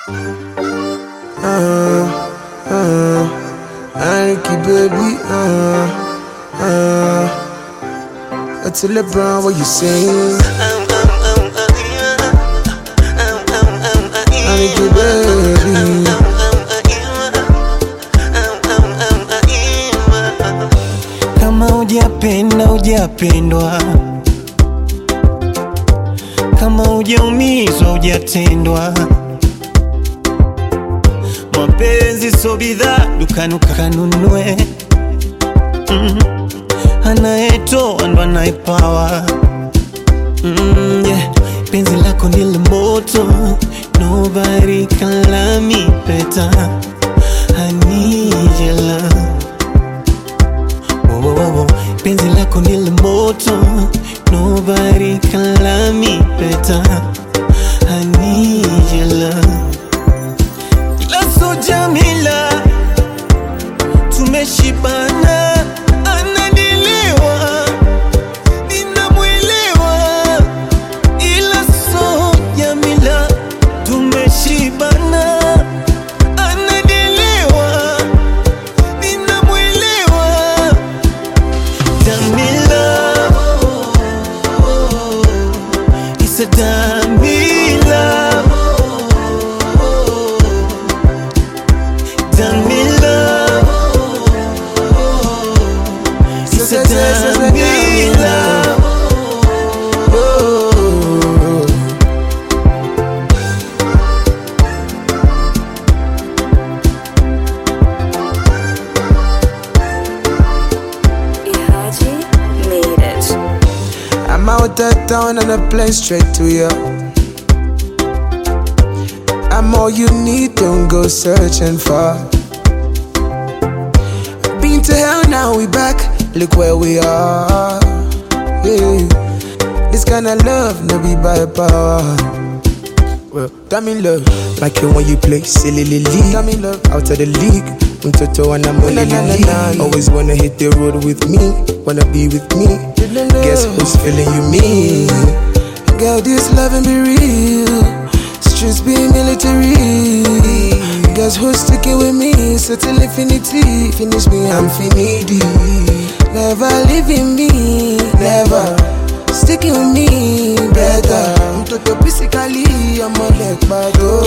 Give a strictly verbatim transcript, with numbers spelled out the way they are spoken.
Uh, uh, Anarchy, baby. Uh, uh. What's the LeBron? What you saying? Anarchy, baby. Kama hujapenda hujapendwa, kama hujaumizwa hujatendwa. Mapenzi so bidhaa dukani ukanunue. mm. Anayetoa ndo anayepawa. mm, yeah. Penzi lako ni moto, nobody can love me better. I need your love. Whoa, whoa, whoa. Penzi lako ni moto, nobody can love me better. I need your love. So Jamila, tumeshibana, ananielewa, ninamwelewa. Ila so Jamila, tumeshibana, ananielewa, ninamwelewa. Jamila, it's a Jamila. I'm out of town and I play straight to you. I'm all you need, don't go searching for. Been to hell, now we back, look where we are. Yeah. This kind of love, no be by power. Well, damn in love, like you when you play silly lily. Damn in love, out of the league. Toto and I'm only league. Always wanna hit the road with me, wanna be with me. Guess who's feeling you, me? Girl, this loving be real. Streets be military. Guess who's sticking with me? Certain infinity. Finish me, I'm finity. Never leaving me, never sticking with me, better. I'm toto physically, I'm a leg bado.